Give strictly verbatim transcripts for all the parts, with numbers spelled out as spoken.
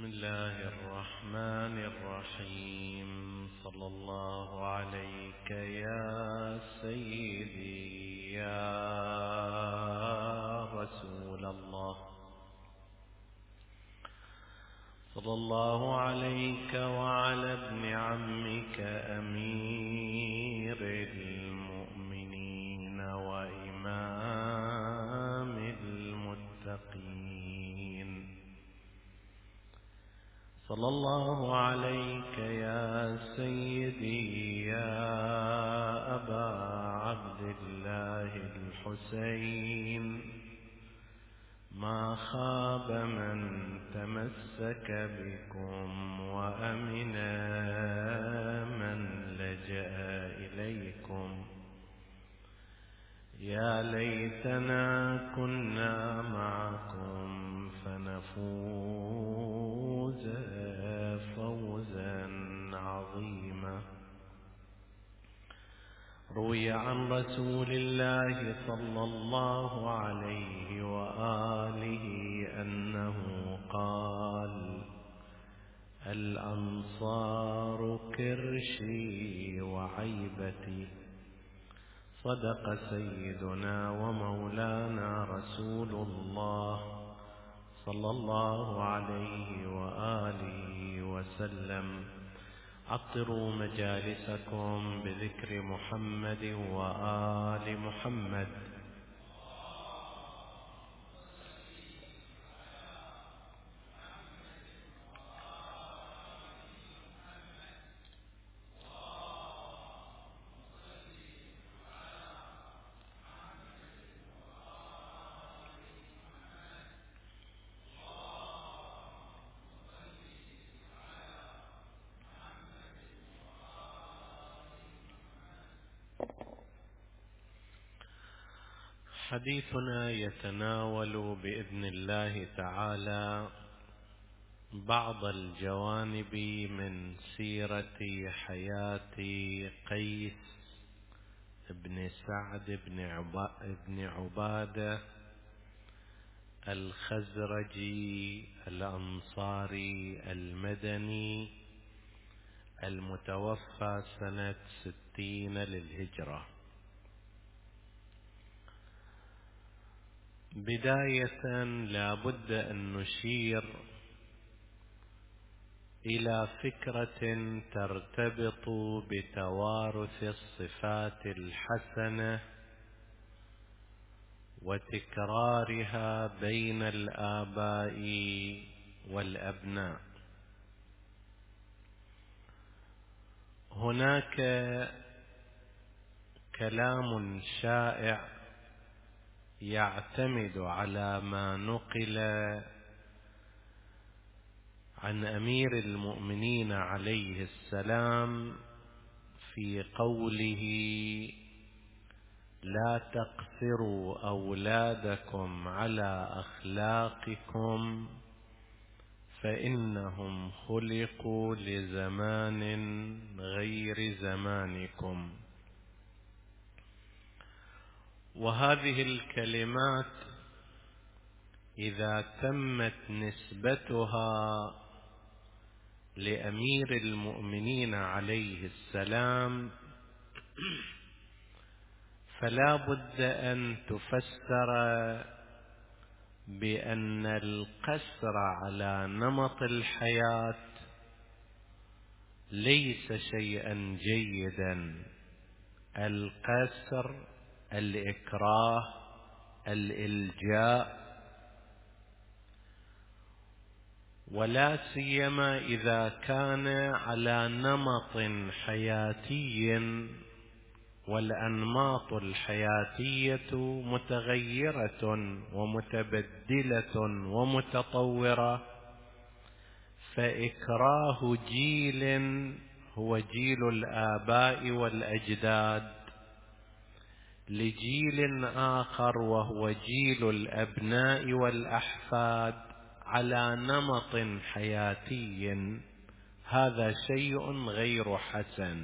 بسم الله الرحمن الرحيم. صلى الله عليك يا سيدي يا رسول الله، صلى الله عليك وعلى ابن عمك أمير المؤمنين وإمام المتقين، صلى الله عليك يا سيدي يا أبا عبد الله الحسين. ما خاب من تمسك بكم وأمن من لجأ إليكم. يا ليتنا كنا معكم فنفوز فوزا عظيما. روي عن رسول الله صلى الله عليه وآله أنه قال: الأنصار كرشي وعيبتي. صدق سيدنا ومولانا رسول الله صلى الله عليه وآله وسلم. عطروا مجالسكم بذكر محمد وآل محمد. حديثنا يتناول بإذن الله تعالى بعض الجوانب من سيرة حياة قيس بن سعد بن عبادة الخزرجي الأنصاري المدني المتوفى سنة ستين للهجرة. بداية لا بد أن نشير إلى فكرة ترتبط بتوارث الصفات الحسنة وتكرارها بين الآباء والأبناء. هناك كلام شائع يعتمد على ما نقل عن أمير المؤمنين عليه السلام في قوله: لا تقصروا أولادكم على أخلاقكم فإنهم خلقوا لزمان غير زمانكم. وهذه الكلمات إذا تمت نسبتها لأمير المؤمنين عليه السلام فلا بد أن تفسر بأن القصر على نمط الحياة ليس شيئا جيدا. القصر، الإكراه، الإلجاء، ولا سيما إذا كان على نمط حياتي والأنماط الحياتية متغيرة ومتبدلة ومتطورة، فإكراه جيل هو جيل الآباء والأجداد لجيل آخر وهو جيل الأبناء والأحفاد على نمط حياتي، هذا شيء غير حسن.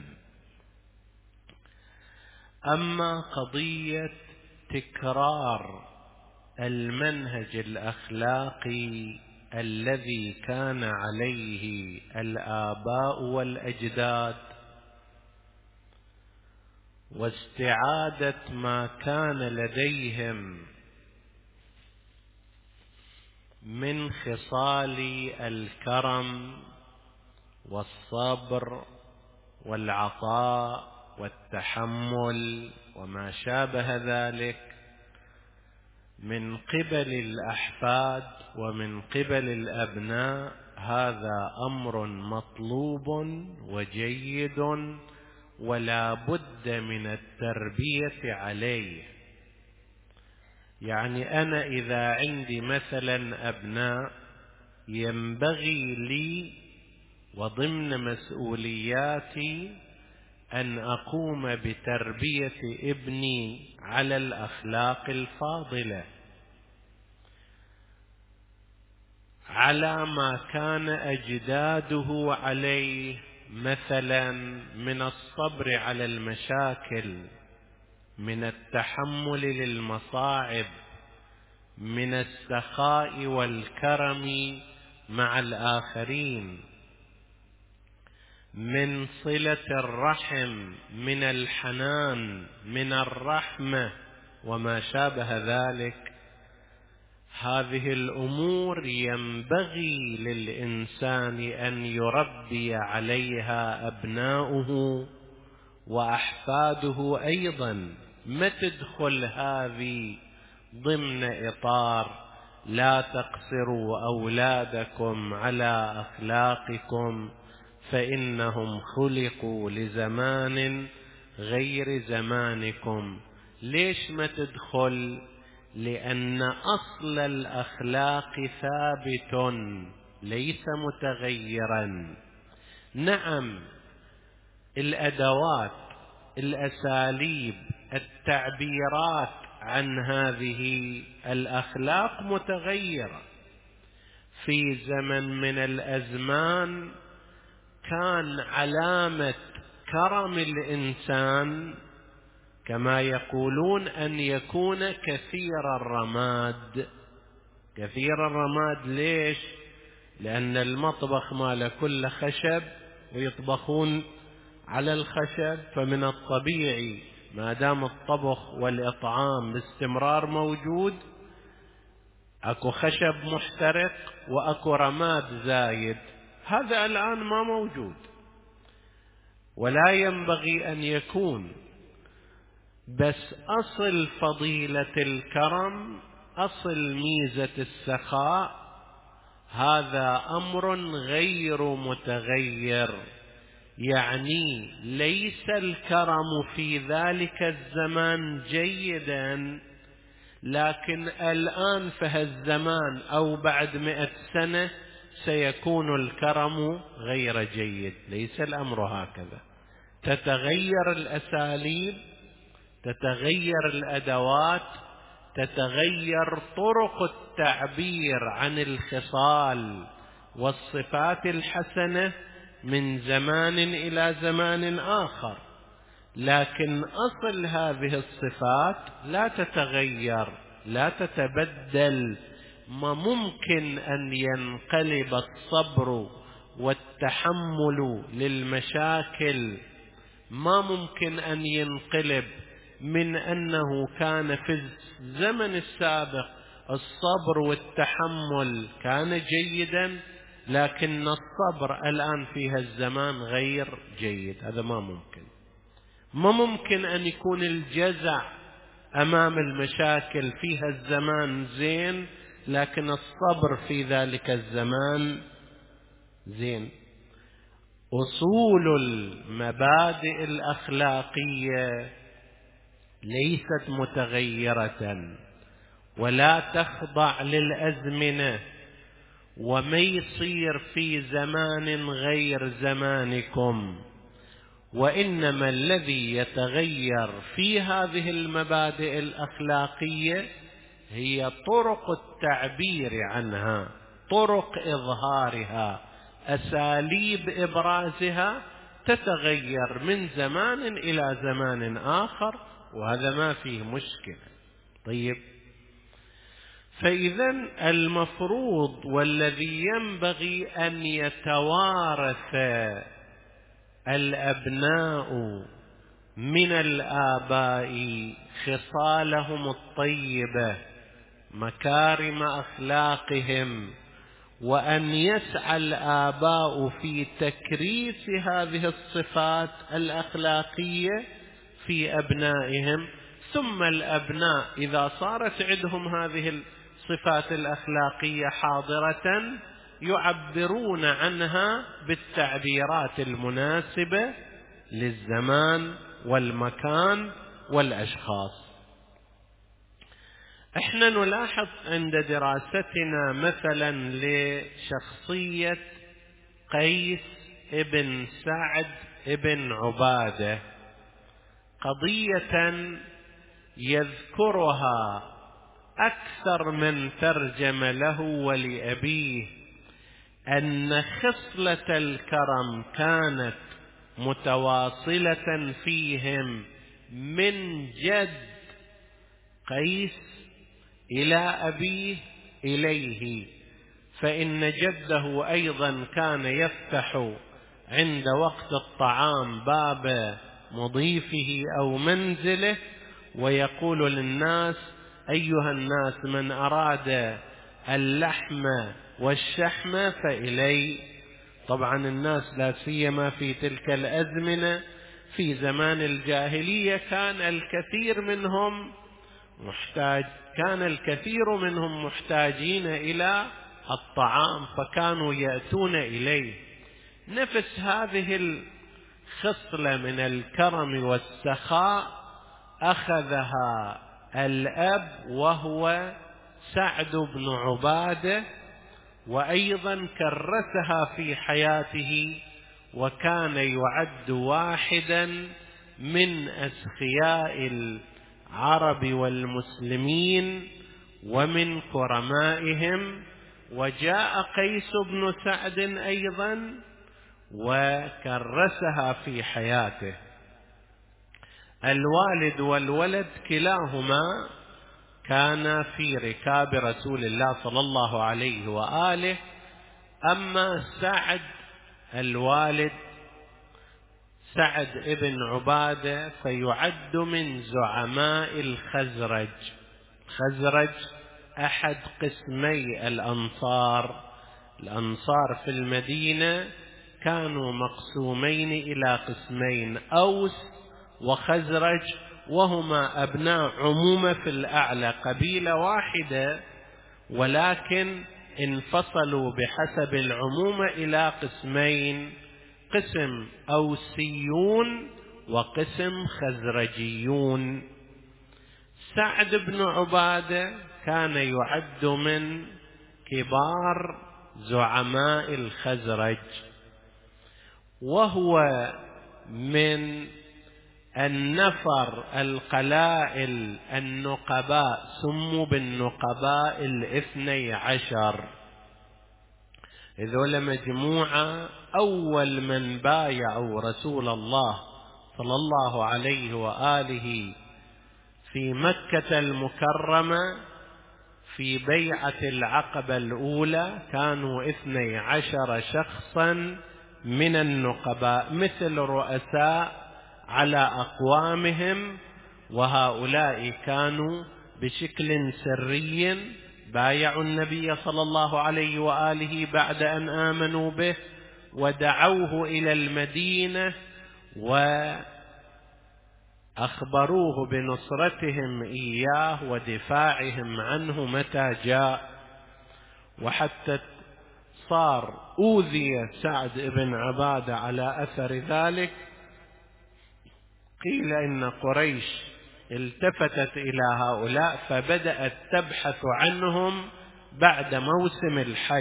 أما قضية تكرار المنهج الأخلاقي الذي كان عليه الآباء والأجداد، واستعادة ما كان لديهم من خصال الكرم والصبر والعطاء والتحمل وما شابه ذلك من قبل الأحفاد ومن قبل الأبناء، هذا أمر مطلوب وجيد ولا بد من التربية عليه. يعني أنا إذا عندي مثلا أبناء، ينبغي لي وضمن مسؤولياتي أن أقوم بتربية ابني على الأخلاق الفاضلة، على ما كان أجداده عليه مثلا من الصبر على المشاكل، من التحمل للمصاعب، من السخاء والكرم مع الآخرين، من صلة الرحم، من الحنان، من الرحمة وما شابه ذلك. هذه الأمور ينبغي للإنسان أن يربي عليها أبناؤه وأحفاده أيضا. ما تدخل هذه ضمن إطار لا تقصروا أولادكم على أخلاقكم فإنهم خلقوا لزمان غير زمانكم. ليش ما تدخل؟ لأن أصل الأخلاق ثابت ليس متغيرا. نعم، الأدوات، الأساليب، التعبيرات عن هذه الأخلاق متغيرة. في زمن من الأزمان كان علامة كرم الإنسان كما يقولون أن يكون كثير الرماد. كثير الرماد ليش؟ لأن المطبخ مال كل خشب ويطبخون على الخشب، فمن الطبيعي ما دام الطبخ والإطعام باستمرار موجود، أكو خشب محترق وأكو رماد زايد. هذا الآن ما موجود ولا ينبغي أن يكون. بس أصل فضيلة الكرم، أصل ميزة السخاء، هذا أمر غير متغير. يعني ليس الكرم في ذلك الزمان جيدا، لكن الآن في هالزمان أو بعد مئة سنة سيكون الكرم غير جيد. ليس الأمر هكذا. تتغير الأساليب، تتغير الأدوات، تتغير طرق التعبير عن الخصال والصفات الحسنة من زمان إلى زمان آخر، لكن أصل هذه الصفات لا تتغير، لا تتبدل. ما ممكن أن ينقلب الصبر والتحمل للمشاكل، ما ممكن أن ينقلب من أنه كان في الزمن السابق الصبر والتحمل كان جيدا، لكن الصبر الآن في هالزمان غير جيد. هذا ما ممكن. ما ممكن أن يكون الجزع أمام المشاكل في هالزمان زين، لكن الصبر في ذلك الزمان زين. أصول المبادئ الأخلاقية ليست متغيرة ولا تخضع للأزمنة، وما يصير في زمان غير زمانكم. وإنما الذي يتغير في هذه المبادئ الأخلاقية هي طرق التعبير عنها، طرق إظهارها، أساليب إبرازها تتغير من زمان إلى زمان آخر، وهذا ما فيه مشكلة. طيب، فإذا المفروض والذي ينبغي أن يتوارث الأبناء من الآباء خصالهم الطيبة، مكارم أخلاقهم، وأن يسعى الآباء في تكريس هذه الصفات الأخلاقية في أبنائهم. ثم الأبناء إذا صارت عندهم هذه الصفات الأخلاقية حاضرة يعبرون عنها بالتعبيرات المناسبة للزمان والمكان والأشخاص. احنا نلاحظ عند دراستنا مثلا لشخصية قيس ابن سعد ابن عبادة قضية يذكرها أكثر من ترجم له ولأبيه، أن خصلة الكرم كانت متواصلة فيهم من جد قيس إلى أبيه إليه، فإن جده أيضا كان يفتح عند وقت الطعام باب مضيفه أو منزله ويقول للناس: أيها الناس، من أراد اللحم والشحم فإلي. طبعا الناس لا سيما في تلك الأزمنة في زمان الجاهلية كان الكثير منهم محتاج كان الكثير منهم محتاجين إلى الطعام، فكانوا يأتون إليه. نفس هذه الخصلة من الكرم والسخاء أخذها الأب وهو سعد بن عبادة، وأيضا كرسها في حياته، وكان يعد واحدا من أسخياء العرب والمسلمين ومن كرمائهم. وجاء قيس بن سعد أيضا وكرسها في حياته. الوالد والولد كلاهما كان في ركاب رسول الله صلى الله عليه وآله. أما سعد الوالد سعد ابن عبادة فيعد من زعماء الخزرج. خزرج أحد قسمي الأنصار. الأنصار في المدينة كانوا مقسومين إلى قسمين: أوس وخزرج، وهما أبناء عمومة في الأعلى، قبيلة واحدة، ولكن انفصلوا بحسب العمومة إلى قسمين: قسم أوسيون وقسم خزرجيون. سعد بن عبادة كان يعد من كبار زعماء الخزرج، وهو من النفر القلائل النقباء، سموا بالنقباء الاثني عشر. إذول مجموعة أول من بايعوا رسول الله صلى الله عليه وآله في مكة المكرمة في بيعة العقبة الأولى، كانوا اثني عشر شخصا من النقباء مثل رؤساء على أقوامهم، وهؤلاء كانوا بشكل سري بايعوا النبي صلى الله عليه وآله بعد أن آمنوا به ودعوه إلى المدينة وأخبروه بنصرتهم إياه ودفاعهم عنه متى جاء. وحتى صار أوذي سعد بن عبادة على أثر ذلك. قيل إن قريش التفتت إلى هؤلاء فبدأت تبحث عنهم بعد موسم الحج،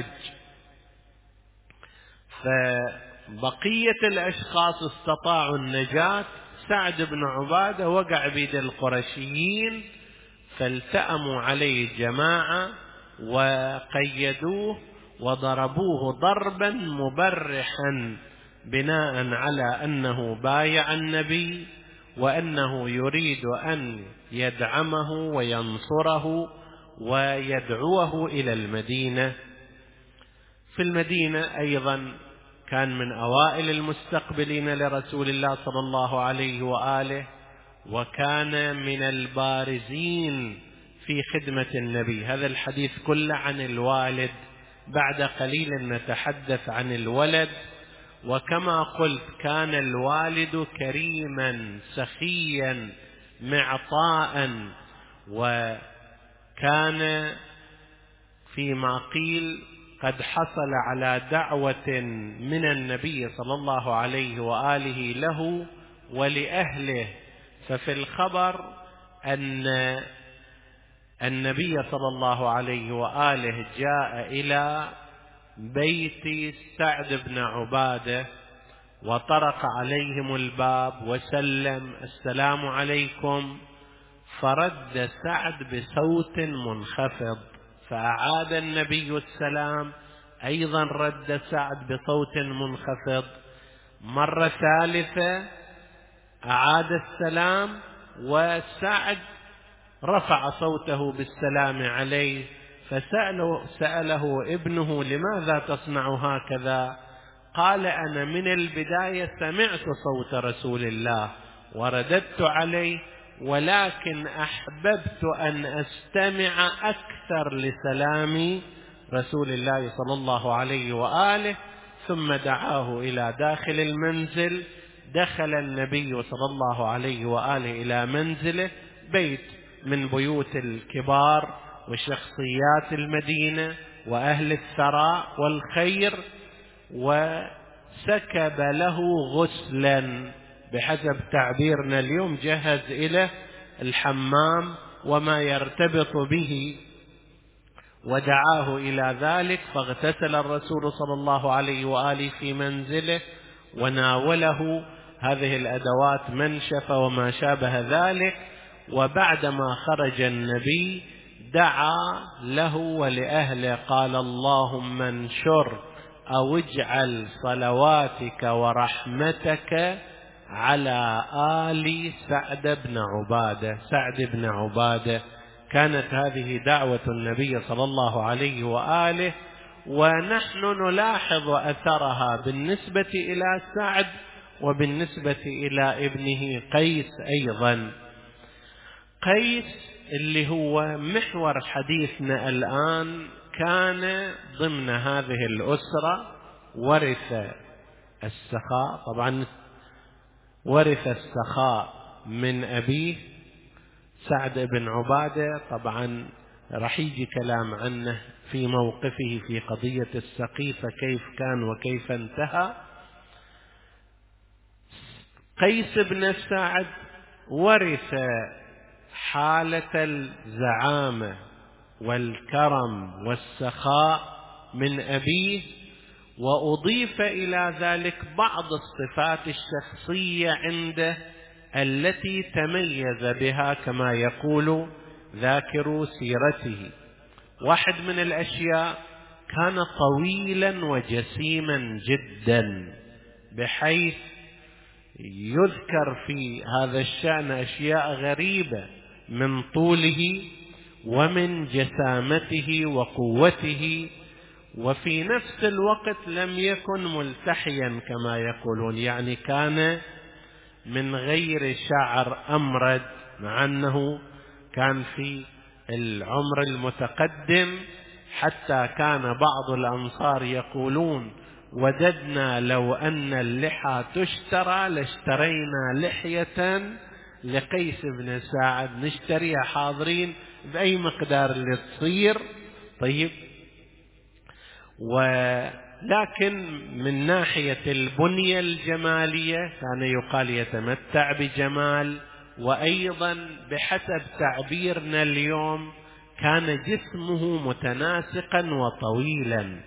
فبقية الأشخاص استطاعوا النجاة. سعد بن عبادة وقع بيد القرشيين، فالتأموا عليه جماعة وقيدوه وضربوه ضربا مبرحا بناء على أنه بايع النبي وأنه يريد أن يدعمه وينصره ويدعوه إلى المدينة. في المدينة أيضا كان من أوائل المستقبلين لرسول الله صلى الله عليه وآله، وكان من البارزين في خدمة النبي. هذا الحديث كله عن الوالد، بعد قليل نتحدث عن الولد. وكما قلت كان الوالد كريما سخيا معطاء، وكان فيما قيل قد حصل على دعوة من النبي صلى الله عليه وآله له ولأهله. ففي الخبر أن النبي صلى الله عليه وآله جاء إلى بيت سعد بن عبادة وطرق عليهم الباب وسلم: السلام عليكم. فرد سعد بصوت منخفض، فأعاد النبي السلام، أيضا رد سعد بصوت منخفض. مرة ثالثة أعاد السلام، وسعد رفع صوته بالسلام عليه. فسأله سأله ابنه: لماذا تصنع هكذا؟ قال: أنا من البداية سمعت صوت رسول الله ورددت عليه، ولكن أحببت أن أستمع أكثر لسلام رسول الله صلى الله عليه وآله. ثم دعاه إلى داخل المنزل. دخل النبي صلى الله عليه وآله إلى منزله، بيت من بيوت الكبار وشخصيات المدينة وأهل الثراء والخير، وسكب له غسلا بحسب تعبيرنا اليوم، جهز إلى الحمام وما يرتبط به، ودعاه إلى ذلك. فاغتسل الرسول صلى الله عليه وآله في منزله، وناوله هذه الأدوات، منشفة وما شابه ذلك. وبعدما خرج النبي دعا له ولأهله، قال: اللهم انشر أو اجعل صلواتك ورحمتك على آل سعد بن عبادة. سعد بن عبادة كانت هذه دعوة النبي صلى الله عليه وآله، ونحن نلاحظ أثرها بالنسبة إلى سعد وبالنسبة إلى ابنه قيس أيضا. قيس اللي هو محور حديثنا الآن كان ضمن هذه الأسرة، ورث السخاء، طبعا ورث السخاء من أبيه سعد بن عبادة. طبعا رح يجي كلام عنه في موقفه في قضية السقيفة، كيف كان وكيف انتهى. قيس بن سعد ورث حالة الزعامة والكرم والسخاء من أبيه، وأضيف إلى ذلك بعض الصفات الشخصية عنده التي تميز بها كما يقول ذاكرو سيرته. واحد من الأشياء كان طويلا وجسيما جدا، بحيث يذكر في هذا الشأن أشياء غريبة من طوله ومن جسامته وقوته. وفي نفس الوقت لم يكن ملتحيا كما يقولون، يعني كان من غير شعر أمرد، مع أنه كان في العمر المتقدم. حتى كان بعض الأنصار يقولون: وددنا لو أن اللحى تشترى لاشترينا لحية لقيس بن سعد، نشتريها حاضرين بأي مقدار اللي تصير. طيب، ولكن من ناحية البنية الجمالية كان يقال يتمتع بجمال، وأيضا بحسب تعبيرنا اليوم كان جسمه متناسقا وطويلا،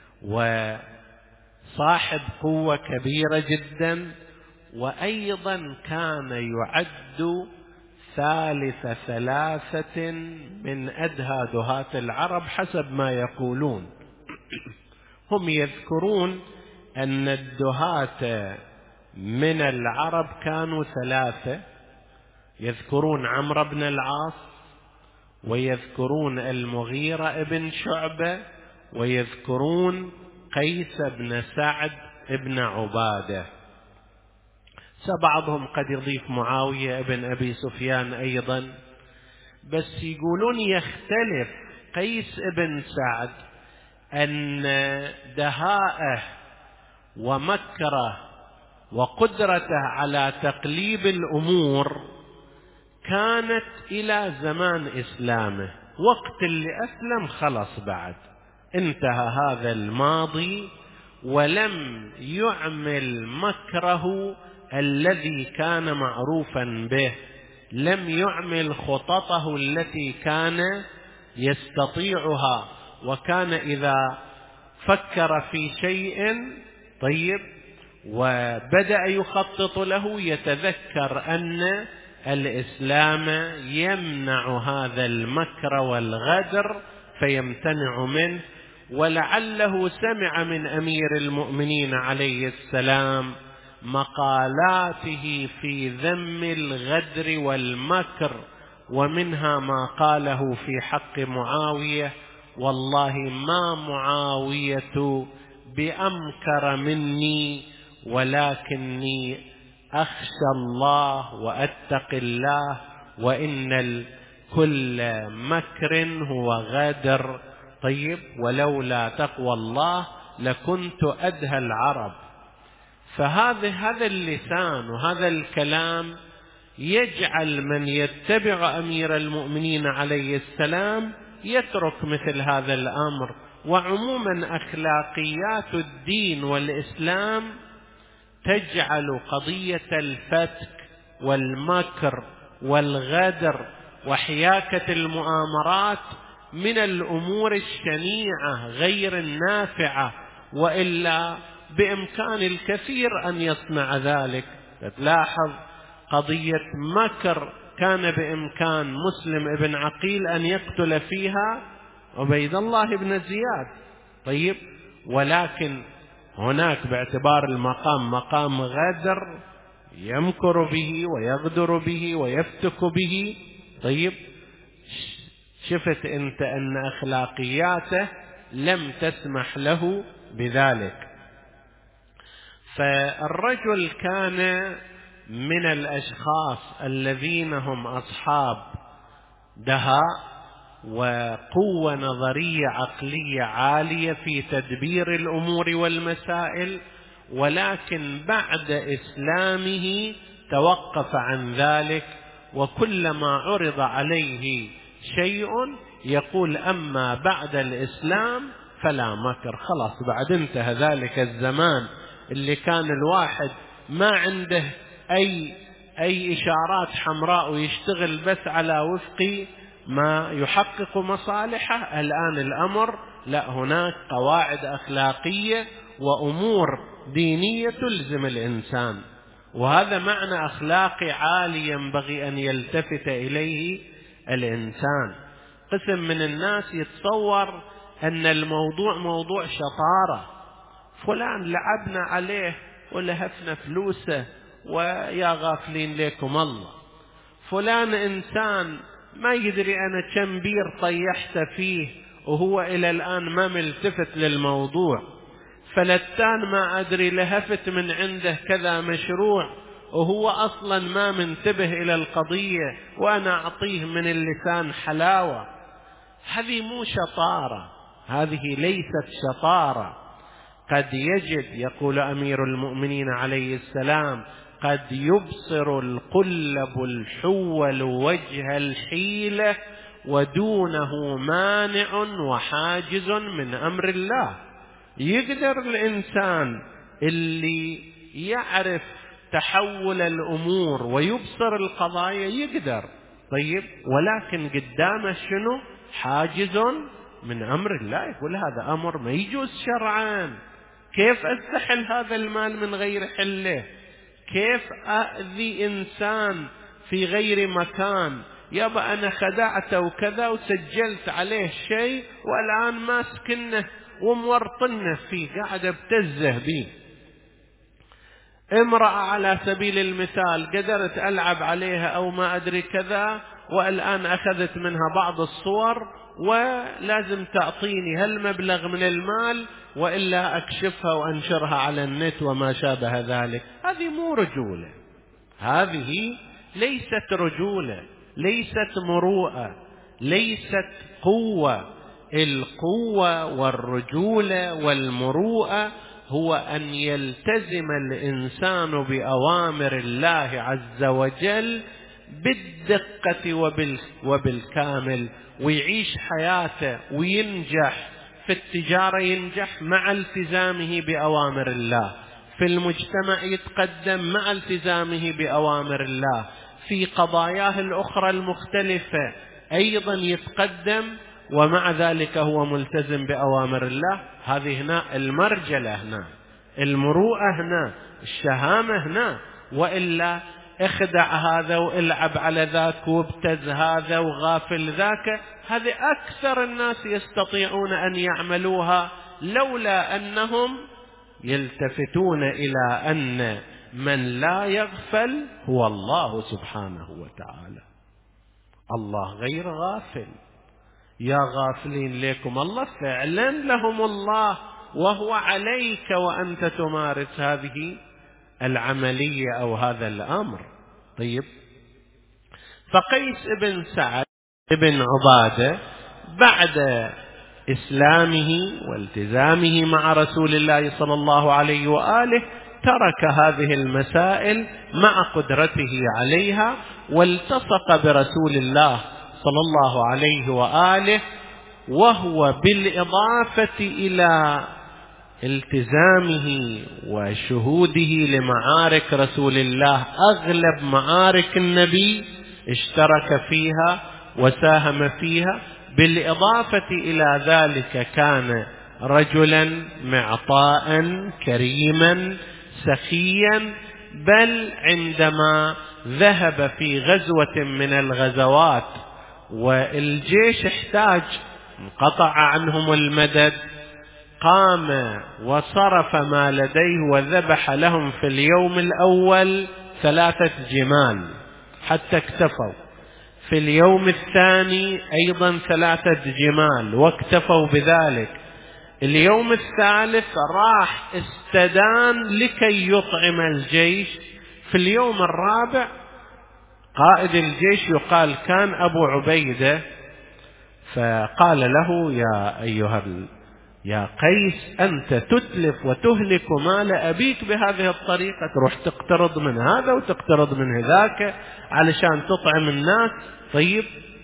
وصاحب قوة كبيرة جدا. وأيضا كان يعد ثالث ثلاثة من أدهى دهاة العرب حسب ما يقولون. هم يذكرون أن الدهاة من العرب كانوا ثلاثة، يذكرون عمرو بن العاص ويذكرون المغيرة بن شعبة، ويذكرون قيس بن سعد بن عبادة. بعضهم قد يضيف معاوية بن أبي سفيان أيضا، بس يقولون يختلف قيس بن سعد أن دهاءه ومكره وقدرته على تقليب الأمور كانت إلى زمان إسلامه، وقت اللي أسلم خلص بعد انتهى هذا الماضي، ولم يعمل مكره الذي كان معروفا به، لم يعمل خططه التي كان يستطيعها، وكان إذا فكر في شيء طيب وبدأ يخطط له يتذكر أن الإسلام يمنع هذا المكر والغدر فيمتنع منه. ولعله سمع من أمير المؤمنين عليه السلام مقالاته في ذم الغدر والمكر، ومنها ما قاله في حق معاوية: والله ما معاوية بأمكر مني، ولكني أخشى الله وأتقي الله، وإن كل مكر هو غادر. طيب ولولا تقوى الله لكنت أدهى العرب. فهذا هذا اللسان وهذا الكلام يجعل من يتبع أمير المؤمنين عليه السلام يترك مثل هذا الأمر. وعموما أخلاقيات الدين والإسلام تجعل قضية الفتك والمكر والغدر وحياكة المؤامرات من الأمور الشنيعة غير النافعة، وإلا بإمكان الكثير أن يصنع ذلك. تلاحظ قضية مكر كان بإمكان مسلم ابن عقيل أن يقتل فيها عبيد الله بن زياد، طيب، ولكن هناك باعتبار المقام مقام غدر يمكر به ويغدر به ويفتك به. طيب شفت أنت أن أخلاقياته لم تسمح له بذلك. فالرجل كان من الأشخاص الذين هم أصحاب دهاء وقوة نظرية عقلية عالية في تدبير الأمور والمسائل، ولكن بعد إسلامه توقف عن ذلك، وكلما عرض عليه شيء يقول أما بعد الإسلام فلا مكر. خلاص بعد انتهى ذلك الزمان اللي كان الواحد ما عنده أي أي إشارات حمراء ويشتغل بس على وفق ما يحقق مصالحه. الآن الأمر لا، هناك قواعد أخلاقية وأمور دينية تلزم الإنسان، وهذا معنى أخلاقي عالي ينبغي أن يلتفت إليه الإنسان. قسم من الناس يتصور أن الموضوع موضوع شطارة، فلان لعبنا عليه ولهفنا فلوسه ويا غافلين لكم الله، فلان إنسان ما يدري أنا كم بير طيحت فيه وهو إلى الآن ما ملتفت للموضوع، فلتان ما أدري لهفت من عنده كذا مشروع وهو أصلا ما منتبه إلى القضية وأنا أعطيه من اللسان حلاوة. هذه مو شطارة، هذه ليست شطارة. قد يجد، يقول أمير المؤمنين عليه السلام: قد يبصر القلب الحول وجه الحيلة ودونه مانع وحاجز من أمر الله. يقدر الإنسان اللي يعرف تحول الأمور ويبصر القضايا يقدر، طيب، ولكن قدامه شنو؟ حاجز من أمر الله. يقول هذا أمر ما يجوز شرعا، كيف أستحل هذا المال من غير حله؟ كيف أأذي إنسان في غير مكان؟ يابا أنا خدعته وكذا وسجلت عليه شيء والآن ماسكنه ومورطنه فيه، قاعد ابتزه به. امرأة على سبيل المثال قدرت ألعب عليها أو ما أدري كذا والآن أخذت منها بعض الصور ولازم تعطيني هالمبلغ من المال وإلا أكشفها وأنشرها على النت وما شابه ذلك. هذه مو رجولة، هذه ليست رجولة، ليست مروءة، ليست قوة. القوة والرجولة والمروءة هو أن يلتزم الإنسان بأوامر الله عز وجل بالدقة وبالكامل، ويعيش حياته وينجح في التجارة، ينجح مع التزامه بأوامر الله، في المجتمع يتقدم مع التزامه بأوامر الله، في قضاياه الأخرى المختلفة أيضا يتقدم ومع ذلك هو ملتزم بأوامر الله. هذه هنا المرجلة، هنا المروءة، هنا الشهامة، هنا. وإلا اخدع هذا والعب على ذاك وابتز هذا وغافل ذاك. هذه أكثر الناس يستطيعون أن يعملوها لولا أنهم يلتفتون إلى أن من لا يغفل هو الله سبحانه وتعالى. الله غير غافل. يا غافلين لكم الله، فعلا لهم الله وهو عليك وأنت تمارس هذه العملية أو هذا الأمر. طيب، فقيس ابن سعد ابن عبادة بعد إسلامه والتزامه مع رسول الله صلى الله عليه وآله ترك هذه المسائل مع قدرته عليها، والتصق برسول الله صلى الله عليه وآله، وهو بالإضافة إلى التزامه وشهوده لمعارك رسول الله أغلب معارك النبي اشترك فيها وساهم فيها. بالإضافة إلى ذلك كان رجلا معطاء كريما سخيا، بل عندما ذهب في غزوة من الغزوات والجيش احتاج، انقطع عنهم المدد، قام وصرف ما لديه وذبح لهم في اليوم الأول ثلاثة جمال حتى اكتفوا، في اليوم الثاني أيضا ثلاثة جمال واكتفوا بذلك، اليوم الثالث راح استدان لكي يطعم الجيش، في اليوم الرابع قائد الجيش يقال كان أبو عبيدة، فقال له يا أيها يا قيس أنت تتلف وتهلك مال أبيك بهذه الطريقة، تروح تقترض من هذا وتقترض من ذاك علشان تطعم الناس. طيب،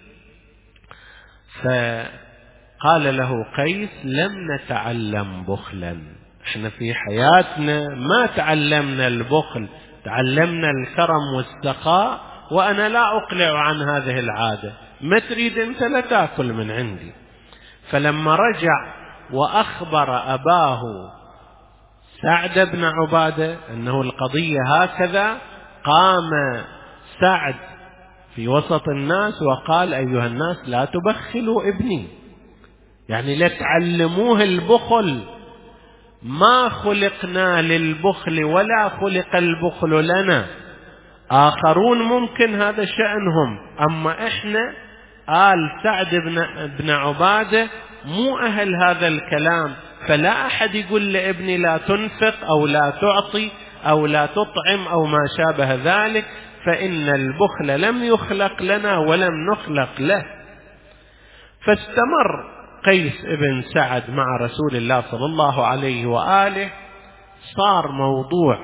فقال له قيس لم نتعلم بخلا، احنا في حياتنا ما تعلمنا البخل، تعلمنا الكرم والسخاء، وأنا لا أقلع عن هذه العادة، ما تريد أنت لا تأكل من عندي. فلما رجع وأخبر أباه سعد بن عبادة أنه القضية هكذا، قام سعد في وسط الناس وقال أيها الناس لا تبخلوا ابني، يعني لا تعلموه البخل، ما خلقنا للبخل ولا خلق البخل لنا، آخرون ممكن هذا شأنهم، أما إحنا آل سعد بن, بن عبادة مو أهل هذا الكلام، فلا أحد يقول لابني لا تنفق أو لا تعطي أو لا تطعم أو ما شابه ذلك، فإن البخل لم يخلق لنا ولم نخلق له. فاستمر قيس بن سعد مع رسول الله صلى الله عليه وآله، صار موضوع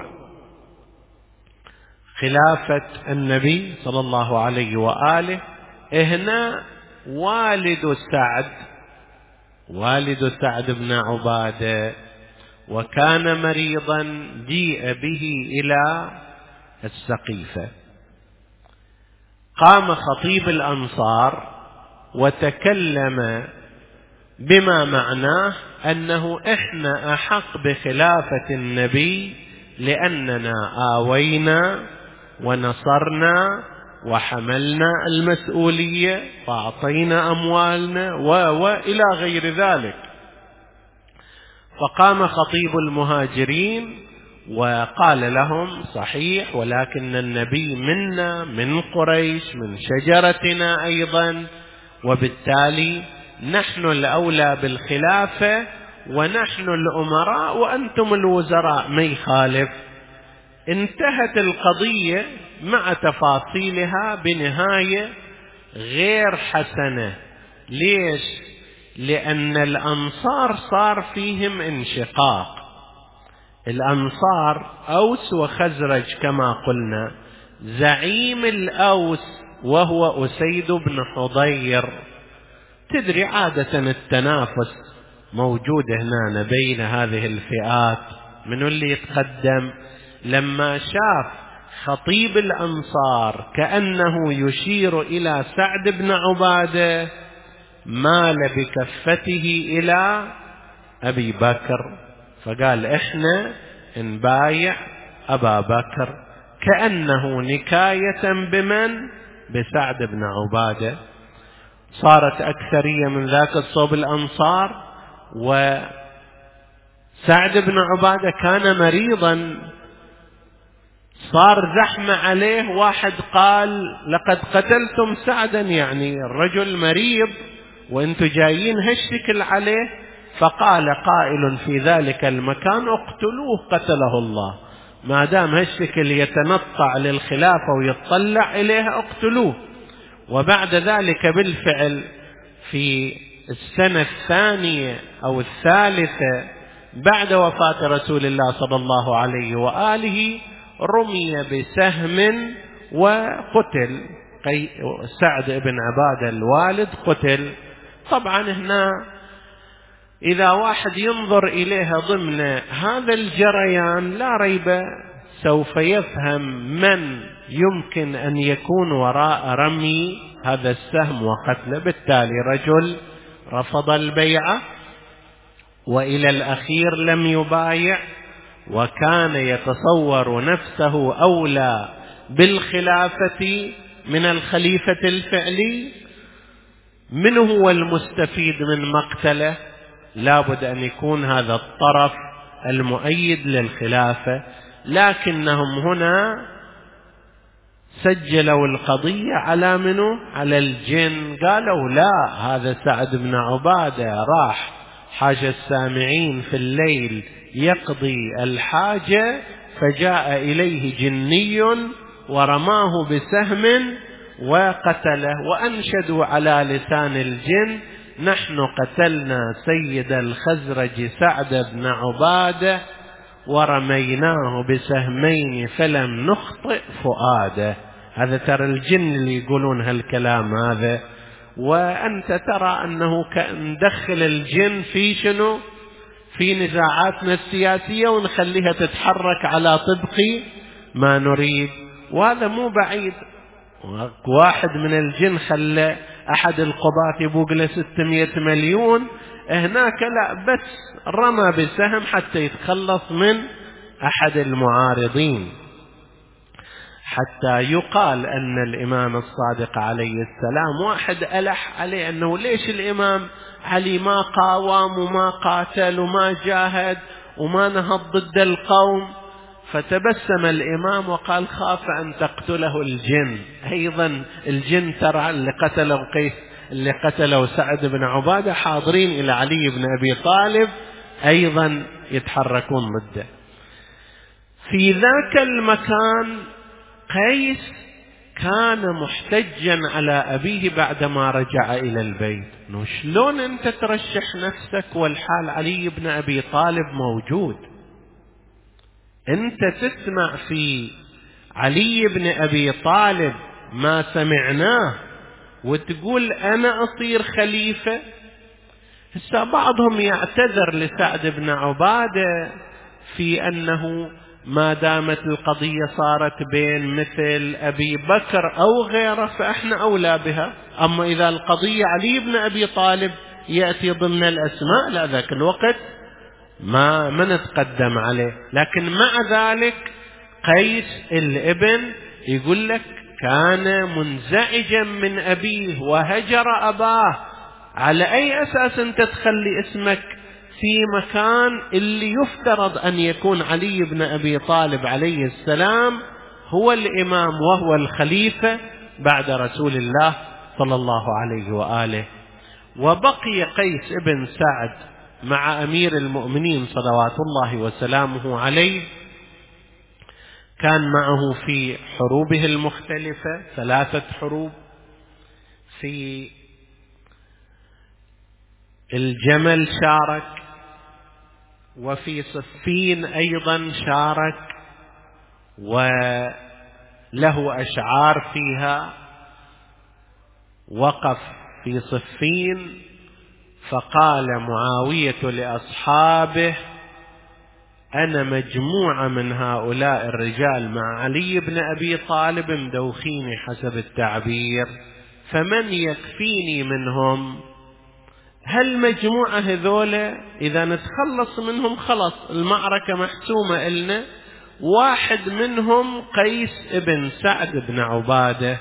خلافة النبي صلى الله عليه وآله. هنا والد سعد والد سعد بن عبادة وكان مريضا، جيء به إلى السقيفة، قام خطيب الأنصار وتكلم بما معناه أنه إحنا أحق بخلافة النبي لأننا آوينا ونصرنا وحملنا المسؤولية وأعطينا أموالنا وإلى غير ذلك. فقام خطيب المهاجرين وقال لهم صحيح، ولكن النبي منا من قريش من شجرتنا أيضا، وبالتالي نحن الأولى بالخلافة ونحن الأمراء وأنتم الوزراء، ما يخالف. انتهت القضية مع تفاصيلها بنهاية غير حسنة. ليش؟ لأن الأنصار صار فيهم انشقاق. الأنصار أوس وخزرج كما قلنا، زعيم الأوس وهو أسيد بن حضير. تدري عادة التنافس موجود هنا بين هذه الفئات، من اللي يتقدم. لما شاف خطيب الأنصار كأنه يشير إلى سعد بن عبادة مال بكفته إلى أبي بكر، فقال إحنا نبايع أبا بكر، كأنه نكاية بمن؟ بسعد بن عبادة. صارت أكثرية من ذاك الصوب الأنصار، وسعد بن عبادة كان مريضا، صار زحمة عليه. واحد قال لقد قتلتم سعدا، يعني الرجل مريض وانتم جايين هالشكل عليه. فقال قائل في ذلك المكان اقتلوه قتله الله، ما دام هالشكل يتنطع للخلافة ويطلع إليها اقتلوه. وبعد ذلك بالفعل في السنة الثانية أو الثالثة بعد وفاة رسول الله صلى الله عليه وآله رمي بسهم وقتل. سعد بن عبادة الوالد قتل. طبعا هنا إذا واحد ينظر إليها ضمن هذا الجريان لا ريب سوف يفهم من يمكن أن يكون وراء رمي هذا السهم وقتله. بالتالي رجل رفض البيعة وإلى الأخير لم يبايع، وكان يتصور نفسه أولى بالخلافة من الخليفة الفعلي. من هو المستفيد من مقتله؟ لابد أن يكون هذا الطرف المؤيد للخلافة. لكنهم هنا سجلوا القضية على منه؟ على الجن. قالوا لا، هذا سعد بن عبادة راح حاج السامعين في الليل يقضي الحاجة، فجاء إليه جني ورماه بسهم وقتله. وأنشدوا على لسان الجن: نحن قتلنا سيد الخزرج سعد بن عبادة ورميناه بسهمين فلم نخطئ فؤاده. هذا ترى الجن اللي يقولون هالكلام هذا. وأنت ترى أنه كأن ندخل الجن في شنو؟ في نزاعاتنا السياسية ونخليها تتحرك على طبق ما نريد. وهذا مو بعيد. واحد من الجن خلى أحد القضاة يبوق له ستمائة مليون، هناك لا، بس رمى بسهم حتى يتخلص من أحد المعارضين. حتى يقال أن الإمام الصادق عليه السلام واحد ألح عليه أنه ليش الإمام علي ما قاوم وما قاتل وما جاهد وما نهض ضد القوم؟ فتبسم الإمام وقال: خاف أن تقتله الجن. أيضا الجن ترى اللي قتلوا قيس اللي قتلوا سعد بن عبادة حاضرين إلى علي بن أبي طالب أيضا يتحركون ضده. في ذاك المكان قيس كان محتجا على أبيه بعدما رجع إلى البيت: شلون أنت ترشح نفسك والحال علي بن أبي طالب موجود؟ أنت تسمع في علي بن أبي طالب ما سمعناه وتقول أنا أصير خليفة؟ هسه بعضهم يعتذر لسعد بن عبادة في أنه ما دامت القضية صارت بين مثل أبي بكر أو غيره فإحنا أولى بها. أما إذا القضية علي بن أبي طالب يأتي ضمن الأسماء، لا، ذاك الوقت ما من نتقدم عليه. لكن مع ذلك قيس الابن يقول لك كان منزعجا من أبيه وهجر أباه. على أي أساس أنت تخلي اسمك في مكان اللي يفترض أن يكون علي بن أبي طالب عليه السلام هو الإمام وهو الخليفة بعد رسول الله صلى الله عليه وآله. وبقي قيس بن سعد مع أمير المؤمنين صلوات الله وسلامه عليه، كان معه في حروبه المختلفة، ثلاثة حروب، في الجمل شارك، وفي صفين أيضا شارك وله أشعار فيها. وقف في صفين فقال معاوية لأصحابه: أنا مجموعة من هؤلاء الرجال مع علي بن أبي طالب مدوخيني حسب التعبير، فمن يكفيني منهم؟ هل مجموعة هذولا إذا نتخلص منهم خلص المعركة محسومة إلنا. واحد منهم قيس بن سعد بن عبادة،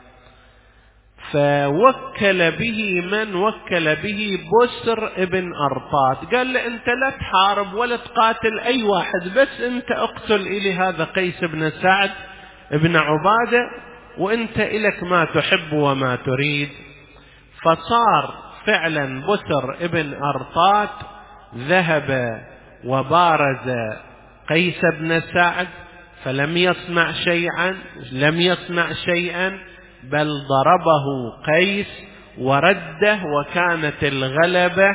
فوكل به من وكل به بسر ابن أرطات، قال له أنت لا تحارب ولا تقاتل أي واحد، بس أنت اقتل إلي هذا قيس بن سعد بن عبادة، وأنت إلك ما تحب وما تريد. فصار فعلا بسر ابن أرطات ذهب وبارز قيس بن سعد، فلم يصنع شيئا لم يصنع شيئا بل ضربه قيس ورده، وكانت الغلبة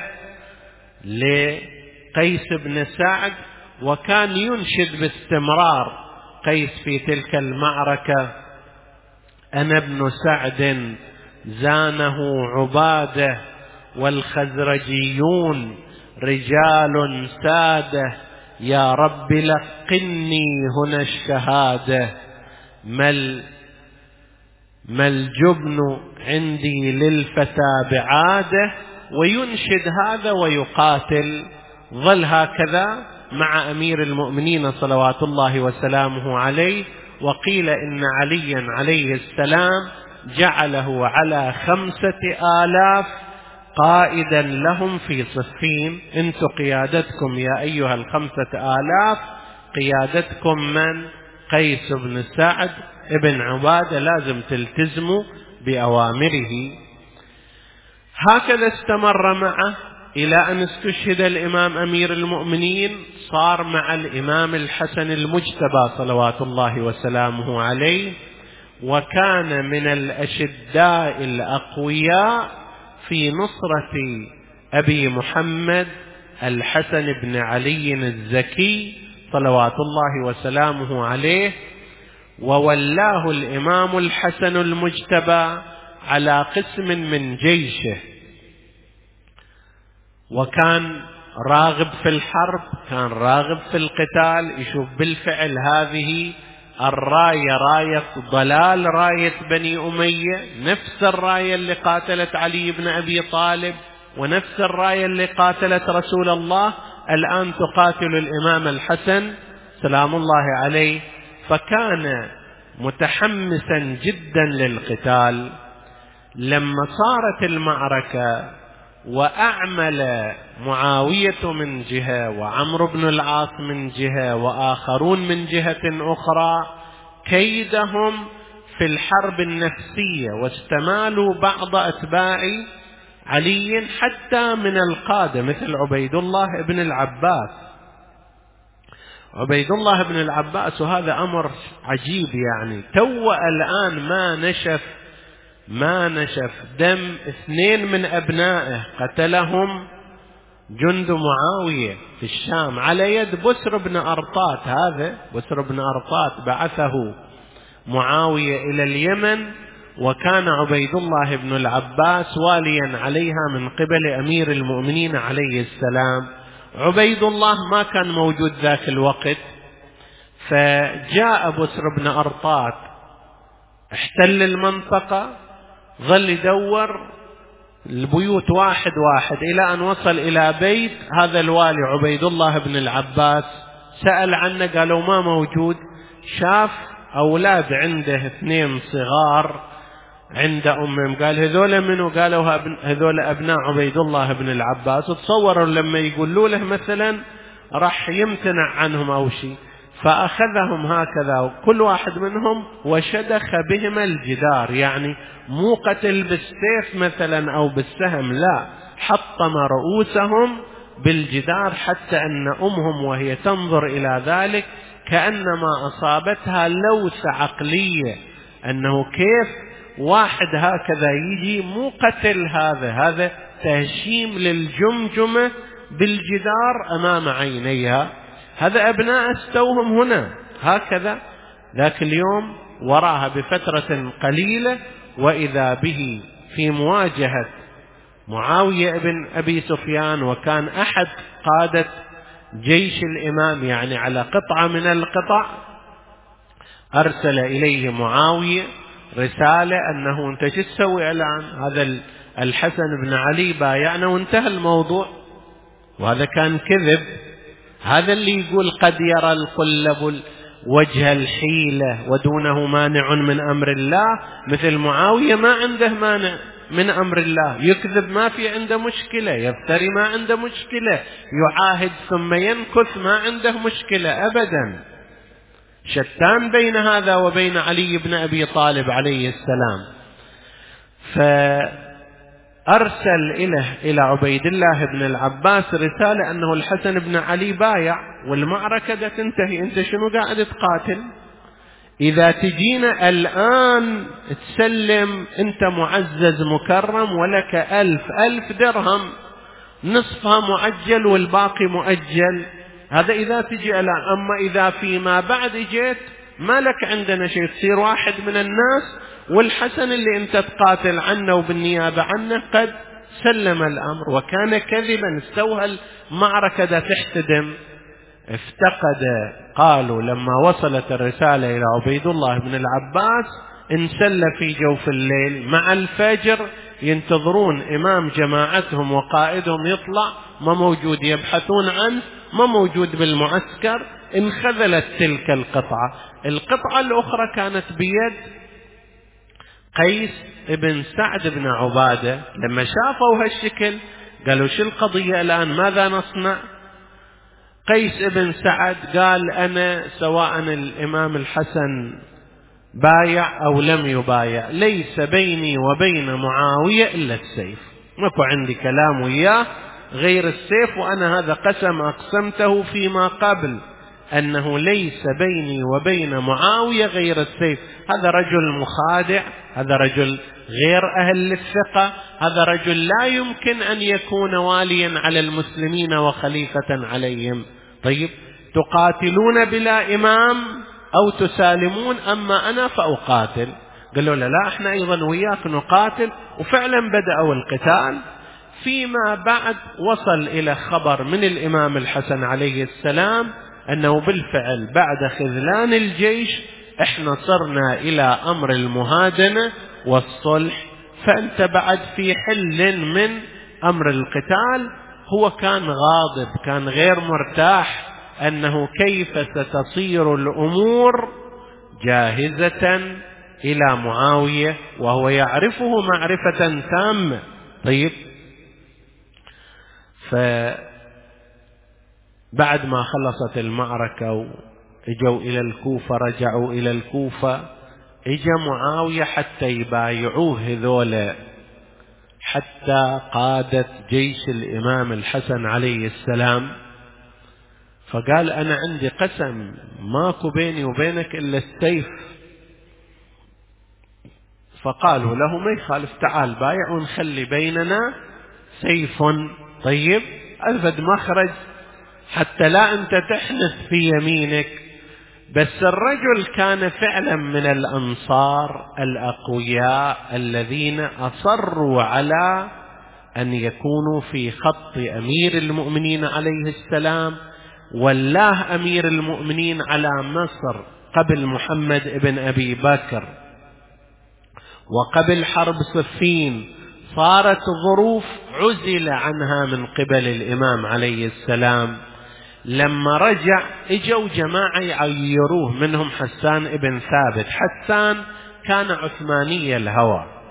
لقيس بن سعد. وكان ينشد باستمرار قيس في تلك المعركة: أنا ابن سعد زانه عبادة، والخزرجيون رجال سادة، يا رب لقني هنا الشهادة، مل ما الجبن عندي للفتى بعاده. وينشد هذا ويقاتل. ظل هكذا مع أمير المؤمنين صلوات الله وسلامه عليه. وقيل إن عليا عليه السلام جعله على خمسة آلاف قائدا لهم في صفين: انتم قيادتكم يا أيها الخمسة آلاف، قيادتكم من؟ قيس بن سعد ابن عبادة، لازم تلتزموا بأوامره. هكذا استمر معه إلى أن استشهد الإمام أمير المؤمنين. صار مع الإمام الحسن المجتبى صلوات الله وسلامه عليه، وكان من الأشداء الأقوياء في نصرة أبي محمد الحسن بن علي الزكي صلوات الله وسلامه عليه. وولاه الإمام الحسن المجتبى على قسم من جيشه، وكان راغب في الحرب، كان راغب في القتال، يشوف بالفعل هذه الراية راية ضلال، راية بني أمية، نفس الراية اللي قاتلت علي بن أبي طالب، ونفس الراية اللي قاتلت رسول الله، الآن تقاتل الإمام الحسن سلام الله عليه. فكان متحمسا جدا للقتال. لما صارت المعركة وأعمل معاوية من جهة وعمرو بن العاص من جهة وآخرون من جهة أخرى كيدهم في الحرب النفسية، واستمالوا بعض أتباع علي حتى من القادة مثل عبيد الله بن العباس. عبيد الله بن العباس، وهذا أمر عجيب يعني، تو الآن ما نشف ما نشف دم اثنين من أبنائه قتلهم جند معاوية في الشام على يد بسر بن أرطات. هذا بسر بن أرطات بعثه معاوية إلى اليمن، وكان عبيد الله بن العباس واليا عليها من قبل أمير المؤمنين عليه السلام. عبيد الله ما كان موجود ذاك الوقت، فجاء بسر بن أرطات احتل المنطقة، ظل يدور البيوت واحد واحد إلى أن وصل إلى بيت هذا الوالي عبيد الله بن العباس. سأل عنه، قالوا ما موجود. شاف أولاد عنده اثنين صغار عند أمهم. قال هذول منو؟ قالوا هذول أبناء عبيد الله بن العباس. تصوروا لما يقولوا له مثلا راح يمتنع عنهم أو شيء، فأخذهم هكذا كل واحد منهم وشدخ بهم الجدار، يعني مو قتل بالسيف مثلا أو بالسهم، لا، حطم رؤوسهم بالجدار، حتى أن أمهم وهي تنظر إلى ذلك كأنما أصابتها لوثة عقلية، أنه كيف واحد هكذا يجي، مو قتل، هذا هذا تهشيم للجمجمة بالجدار أمام عينيها. هذا أبناء استوهم هنا هكذا. ذاك اليوم وراها بفترة قليلة وإذا به في مواجهة معاوية بن أبي سفيان، وكان أحد قادة جيش الإمام، يعني على قطعة من القطع. أرسل إليه معاوية رسالة أنه أنت شو تسوي الآن؟ هذا الحسن بن علي بايعنا وانتهى الموضوع. وهذا كان كذب. هذا اللي يقول قد يرى القلب وجه الحيلة ودونه مانع من أمر الله، مثل معاوية ما عنده مانع من أمر الله، يكذب ما في عنده مشكلة، يفتري ما عنده مشكلة، يعاهد ثم ينكث ما عنده مشكلة أبدا. شتان بين هذا وبين علي بن أبي طالب عليه السلام. فأرسل إله إلى عبيد الله بن العباس رسالة أنه الحسن بن علي بايع والمعركة دا تنتهي، أنت شنو قاعد تقاتل؟ إذا تجينا الآن تسلم أنت معزز مكرم ولك ألف ألف درهم، نصفها مؤجل والباقي مؤجل. هذا إذا تجي الآن. أما إذا فيما بعد جيت ما لك عندنا شيء، تصير واحد من الناس، والحسن اللي أنت تقاتل عنه وبالنيابة عنه قد سلم الأمر. وكان كذبا، استوى المعركة دا تحتدم. افتقد، قالوا لما وصلت الرسالة إلى عبيد الله بن العباس انسل في جوف الليل، مع الفجر ينتظرون إمام جماعتهم وقائدهم يطلع، ما موجود، يبحثون عنه ما موجود بالمعسكر. انخذلت تلك القطعة. القطعة الأخرى كانت بيد قيس ابن سعد بن عبادة. لما شافوا هالشكل قالوا شو القضية الآن، ماذا نصنع؟ قيس ابن سعد قال أنا سواء الإمام الحسن بايع أو لم يبايع ليس بيني وبين معاوية إلا السيف، ماكو عندي كلام وياه غير السيف. وأنا هذا قسم أقسمته فيما قبل أنه ليس بيني وبين معاوية غير السيف. هذا رجل مخادع، هذا رجل غير أهل للثقة، هذا رجل لا يمكن أن يكون واليا على المسلمين وخليفة عليهم. طيب تقاتلون بلا إمام أو تسالمون، أما أنا فأقاتل. قالوا لا لا احنا أيضا وياك نقاتل. وفعلا بدأوا القتال. فيما بعد وصل إلى خبر من الإمام الحسن عليه السلام أنه بالفعل بعد خذلان الجيش احنا صرنا إلى أمر المهادنة والصلح، فأنت بعد في حل من أمر القتال. هو كان غاضب، كان غير مرتاح أنه كيف ستصير الأمور جاهزة إلى معاوية وهو يعرفه معرفة تامة. طيب فبعد ما خلصت المعركة وإجوا إلى الكوفة، رجعوا إلى الكوفة، إجا معاوية حتى يبايعوه هذول، حتى قادة جيش الإمام الحسن عليه السلام. فقال أنا عندي قسم ماكو بيني وبينك إلا السيف. فقالوا له ما يخالف، تعال بايع ونخلي بيننا سيف. طيب ألفد مخرج حتى لا أنت تحنث في يمينك. بس الرجل كان فعلا من الأنصار الأقوياء الذين أصروا على أن يكونوا في خط أمير المؤمنين عليه السلام. والله أمير المؤمنين على مصر قبل محمد ابن أبي بكر وقبل حرب صفين صارت ظروف عزل عنها من قبل الإمام عليه السلام. لما رجع اجوا جماعة يعيروه، منهم حسان ابن ثابت. حسان كان عثماني الهوى،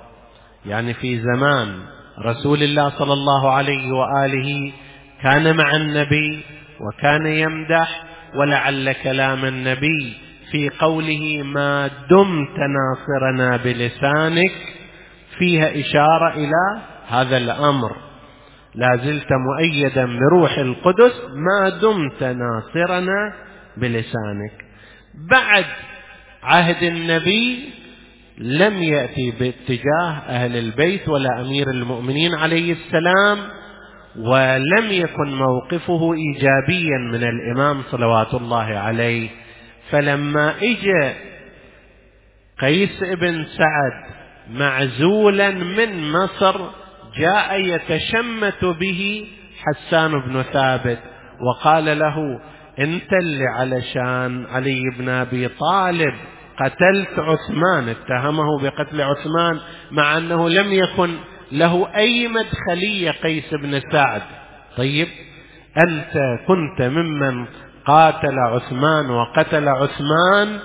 يعني في زمان رسول الله صلى الله عليه وآله كان مع النبي وكان يمدح، ولعل كلام النبي في قوله ما دمت ناصرنا بلسانك فيها إشارة إلى هذا الأمر، لا زلت مؤيدا بروح القدس ما دمت ناصرنا بلسانك. بعد عهد النبي لم يأتي باتجاه أهل البيت ولا أمير المؤمنين عليه السلام، ولم يكن موقفه إيجابيا من الإمام صلوات الله عليه. فلما اجى قيس بن سعد معزولا من مصر جاء يتشمت به حسان بن ثابت وقال له انت اللي علشان علي بن أبي طالب قتلت عثمان، اتهمه بقتل عثمان مع أنه لم يكن له أي مدخلية قيس بن سعد. طيب أنت كنت ممن قاتل عثمان وقتل عثمان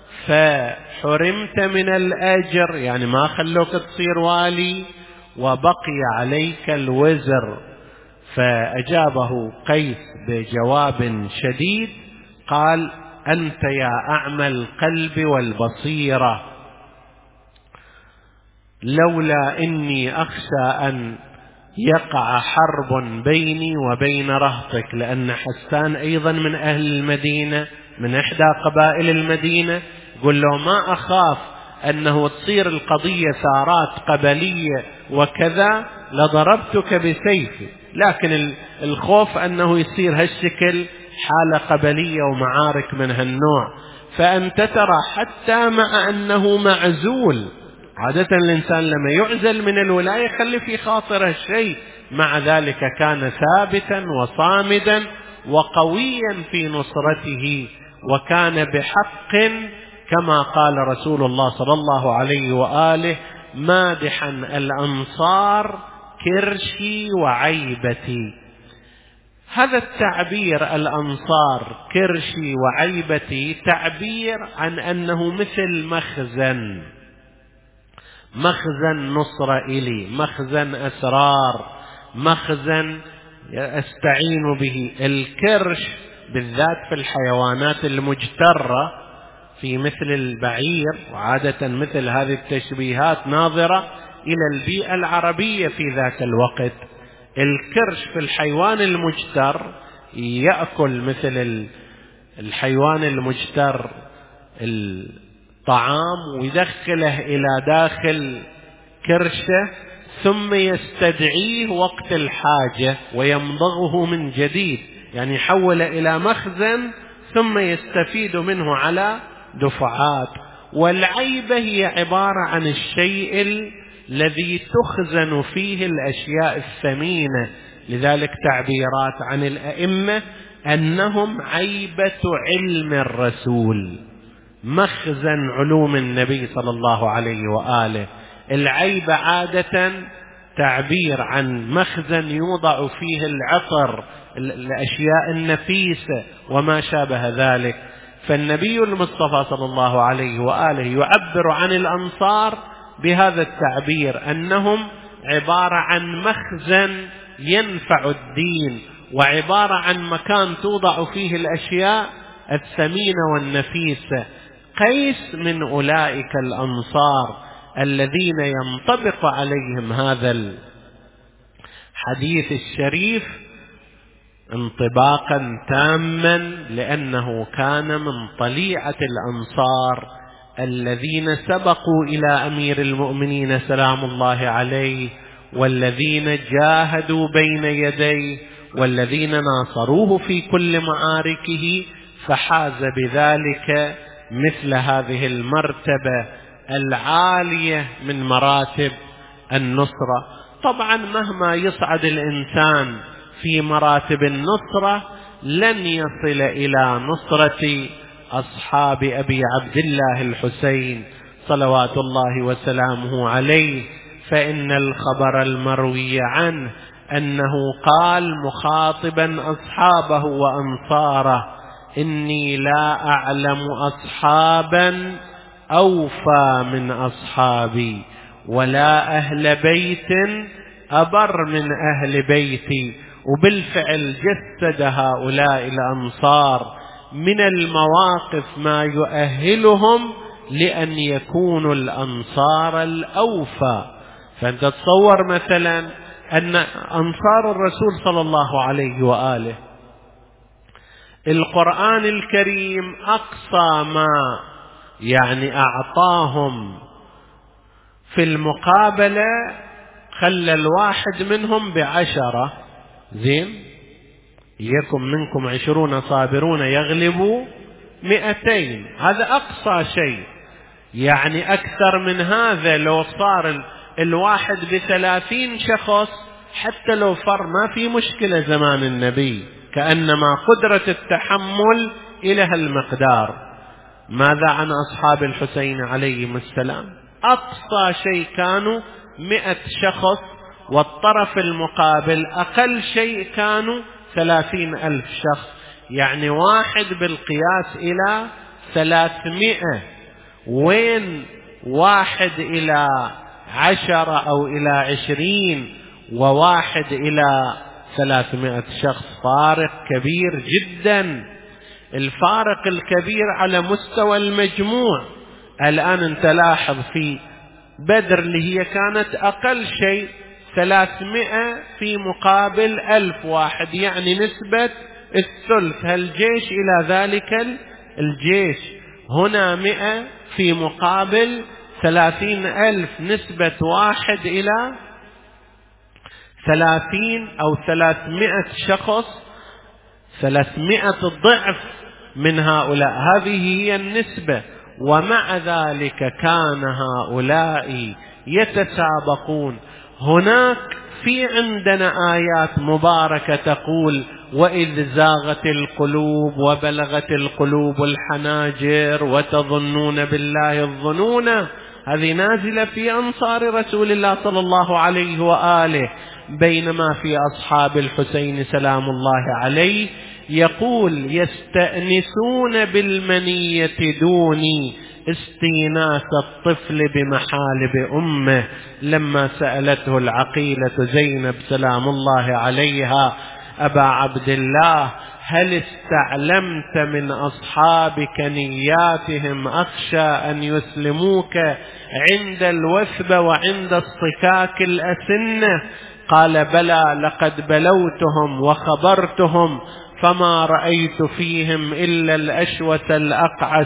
فحرمت من الأجر، يعني ما خلوك تصير والي وبقي عليك الوزر. فأجابه قيس بجواب شديد قال أنت يا أعمى القلب والبصيرة، لولا إني أخشى أن يقع حرب بيني وبين رهطك، لأن حسان أيضا من أهل المدينة من إحدى قبائل المدينة، قل له ما أخاف أنه تصير القضية ثارات قبلية وكذا لضربتك بسيفي، لكن الخوف أنه يصير هالشكل حالة قبلية ومعارك من هالنوع. فأنت ترى حتى مع أنه معزول، عادة الإنسان لما يعزل من الولاية يخلي في خاطره شيء، مع ذلك كان ثابتا وصامدا وقويا في نصرته، وكان بحق كما قال رسول الله صلى الله عليه وآله مادحا الأنصار كرشي وعيبتي. هذا التعبير الأنصار كرشي وعيبتي تعبير عن أنه مثل مخزن، مخزن نصر إلي، مخزن أسرار، مخزن أستعين به. الكرش بالذات في الحيوانات المجترة في مثل البعير، وعادة مثل هذه التشبيهات ناظرة إلى البيئة العربية في ذاك الوقت. الكرش في الحيوان المجتر يأكل مثل الحيوان المجتر الطعام ويدخله إلى داخل كرشه ثم يستدعيه وقت الحاجة ويمضغه من جديد، يعني يحول إلى مخزن ثم يستفيد منه على دفعات. والعيبة هي عبارة عن الشيء الذي تخزن فيه الأشياء الثمينة، لذلك تعبيرات عن الأئمة أنهم عيبة علم الرسول، مخزن علوم النبي صلى الله عليه وآله. العيبة عادة تعبير عن مخزن يوضع فيه العطر، الأشياء النفيسة وما شابه ذلك. فالنبي المصطفى صلى الله عليه وآله يعبر عن الأنصار بهذا التعبير أنهم عبارة عن مخزن ينفع الدين، وعبارة عن مكان توضع فيه الأشياء الثمينة والنفيسة. قيس من أولئك الأنصار الذين ينطبق عليهم هذا الحديث الشريف انطباقا تاما، لأنه كان من طليعة الأنصار الذين سبقوا إلى أمير المؤمنين سلام الله عليه، والذين جاهدوا بين يديه، والذين ناصروه في كل معاركه، فحاز بذلك مثل هذه المرتبة العالية من مراتب النصرة. طبعا مهما يصعد الإنسان في مراتب النصرة لن يصل إلى نصرة أصحاب أبي عبد الله الحسين صلوات الله وسلامه عليه، فإن الخبر المروي عنه أنه قال مخاطبا أصحابه وأنصاره إني لا أعلم أصحابا أوفى من أصحابي، ولا أهل بيت أبر من أهل بيتي. وبالفعل جسد هؤلاء الأنصار من المواقف ما يؤهلهم لأن يكونوا الأنصار الأوفى. فأنت تصور مثلا أن أنصار الرسول صلى الله عليه وآله القرآن الكريم أقصى ما يعني أعطاهم في المقابلة خلى الواحد منهم بعشرة. زين، يكن منكم عشرون صابرون يغلبوا مئتين، هذا أقصى شيء. يعني أكثر من هذا لو صار الواحد بثلاثين شخص حتى لو فر ما في مشكلة زمان النبي، كأنما قدرة التحمل إلى هالمقدار. ماذا عن أصحاب الحسين عليهم السلام؟ أقصى شيء كانوا مئة شخص، والطرف المقابل أقل شيء كانوا ثلاثين ألف شخص، يعني واحد بالقياس إلى ثلاثمائة. وين واحد إلى عشرة أو إلى عشرين وواحد إلى ثلاثمائة شخص؟ فارق كبير جدا. الفارق الكبير على مستوى المجموع. الآن انت لاحظ في بدر اللي هي كانت أقل شيء ثلاثمائة في مقابل ألف واحد، يعني نسبة الثلث هالجيش إلى ذلك الجيش. هنا مئة في مقابل ثلاثين ألف، نسبة واحد إلى ثلاثين أو ثلاثمائة شخص، ثلاثمائة ضعف من هؤلاء. هذه هي النسبة. ومع ذلك كان هؤلاء يتسابقون. هناك في عندنا آيات مباركة تقول: وإذ زاغت القلوب وبلغت القلوب الحناجر وتظنون بالله الظنون. هذه نازلة في أنصار رسول الله صلى الله عليه وآله. بينما في أصحاب الحسين سلام الله عليه يقول: يستأنسون بالمنية دوني استئناس الطفل بمحالب أمه. لما سألته العقيلة زينب سلام الله عليها: أبا عبد الله، هل استعلمت من أصحابك نياتهم أخشى أن يسلموك عند الوثبة وعند اصطكاك الأسنة؟ قال: بلى، لقد بلوتهم وخبرتهم، فما رأيت فيهم إلا الأشوة الأقعس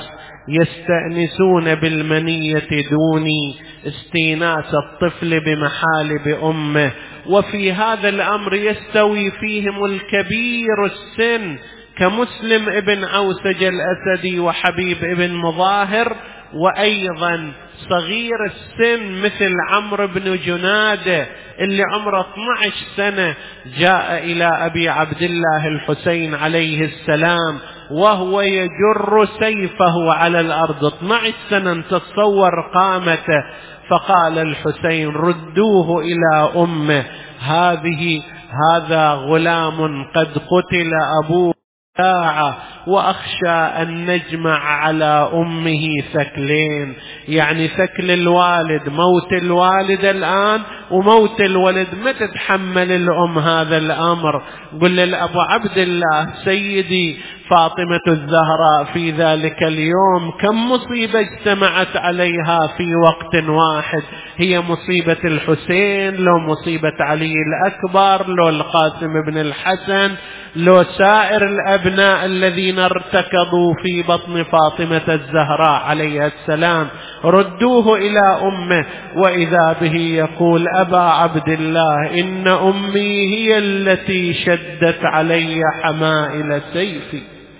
يستأنسون بالمنية دوني استئناس الطفل بمحالب أمه. وفي هذا الأمر يستوي فيهم الكبير السن كمسلم ابن عوسج الأسدي وحبيب ابن مظاهر، وأيضا صغير السن مثل عمرو بن جنادة اللي عمره اثني عشر سنة جاء إلى أبي عبد الله الحسين عليه السلام وهو يجر سيفه على الأرض. اثني عشر سنة، تتصور قامته. فقال الحسين: ردوه إلى أمه، هذه هذا غلام قد قتل أبوه ساعة، وأخشى أن نجمع على أمه ثكلين. يعني ثكل الوالد، موت الوالد الآن وموت الولد، ما تتحمل الأم هذا الأمر. قل لأبو عبد الله: سيدي فاطمة الزهراء في ذلك اليوم كم مصيبة اجتمعت عليها في وقت واحد. هي مصيبة الحسين، لو مصيبة علي الأكبر، لو القاسم بن الحسن، لو سائر الأبناء الذين ارتكضوا في بطن فاطمة الزهراء عليها السلام. ردوه إلى أمه. وإذا به يقول: أبا عبد الله، إن أمي هي التي شدت علي حمائل سيفي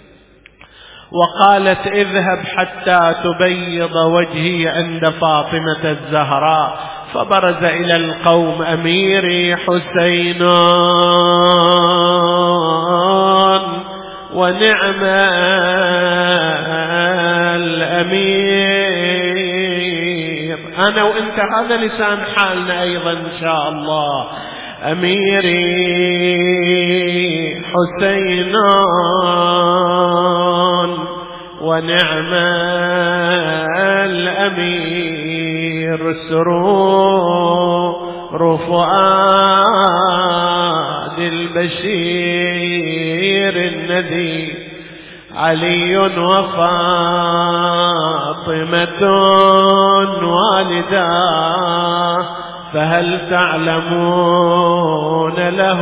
وقالت: اذهب حتى تبيض وجهي عند فاطمة الزهراء. فبرز إلى القوم: أميري حسين ونعم الأمير. أنا وإنت هذا لسان حالنا أيضا إن شاء الله. أميري حسين ونعم الأمير. يسير سرور فؤاد البشير النذير علي وفاطمة والداه فهل تعلمون له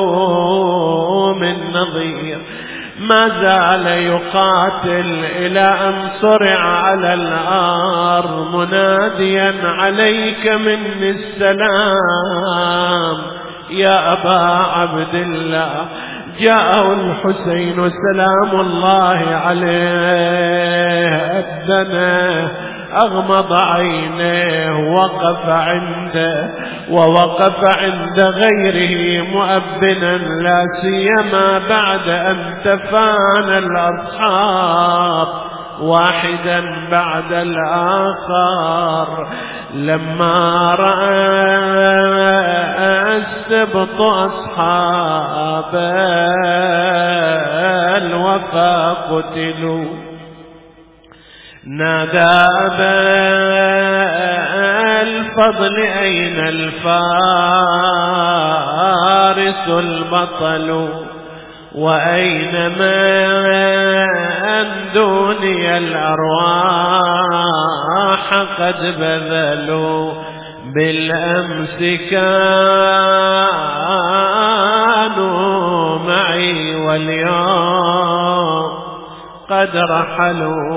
من نظير ما زال يقاتل إلى أن صرع على الأرض مناديا عليك مني السلام يا أبا عبد الله جاءه الحسين سلام الله عليه أدنى أغمض عينيه وقف عنده ووقف عند غيره مؤبنا لا سيما بعد أن تفانى الأصحاب واحدا بعد الآخر لما رأى السبط أصحاب الوفا قتلوا نادى أبا الفضل أين الفارس البطل وأين من دوني الأرواح قد بذلوا بالأمس كانوا معي واليوم قد رحلوا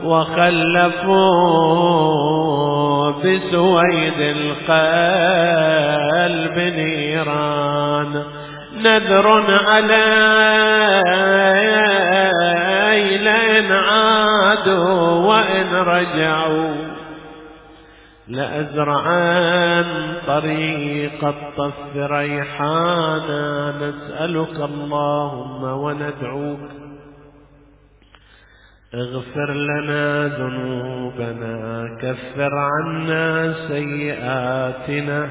وخلفوا بسويد القلب نيران نذر علي لئن عادوا وإن رجعوا لأزرعن طريق الطف ريحانا نسألك اللهم وندعوك اغفر لنا ذنوبنا كفر عنا سيئاتنا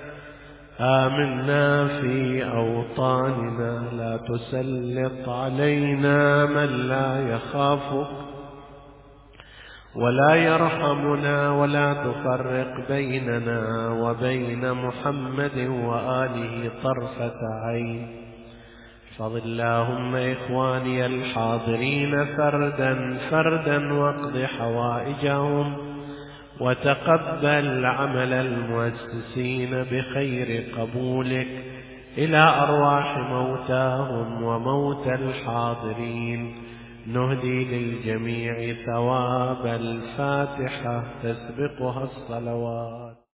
آمنا في أوطاننا لا تسلط علينا من لا يخافك ولا يرحمنا ولا تفرق بيننا وبين محمد وآله طرفة عين احفظ اللهم إخواني الحاضرين فردا فردا واقض حوائجهم وتقبل عمل المؤسسين بخير قبولك إلى أرواح موتاهم وموتى الحاضرين نهدي للجميع ثواب الفاتحة تسبقها الصلوات.